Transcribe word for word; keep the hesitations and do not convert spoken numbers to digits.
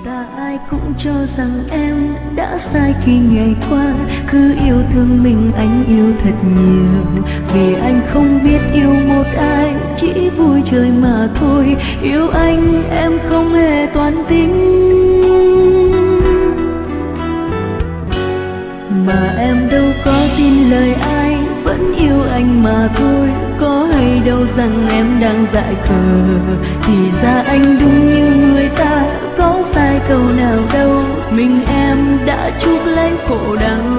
ta ai cũng cho rằng em đã sai khi ngày qua cứ yêu thương mình, anh yêu thật nhiều. Vì anh không biết yêu một ai, chỉ vui chơi mà thôi. Yêu anh em không hề toan tính, mà em đâu có tin lời ai, vẫn yêu anh mà thôi. Có hay đâu rằng em đang dại khờ, thì ra anh đúng như người ta, có sai câu nào đâu. Mình em đã chuốc lấy khổ đau.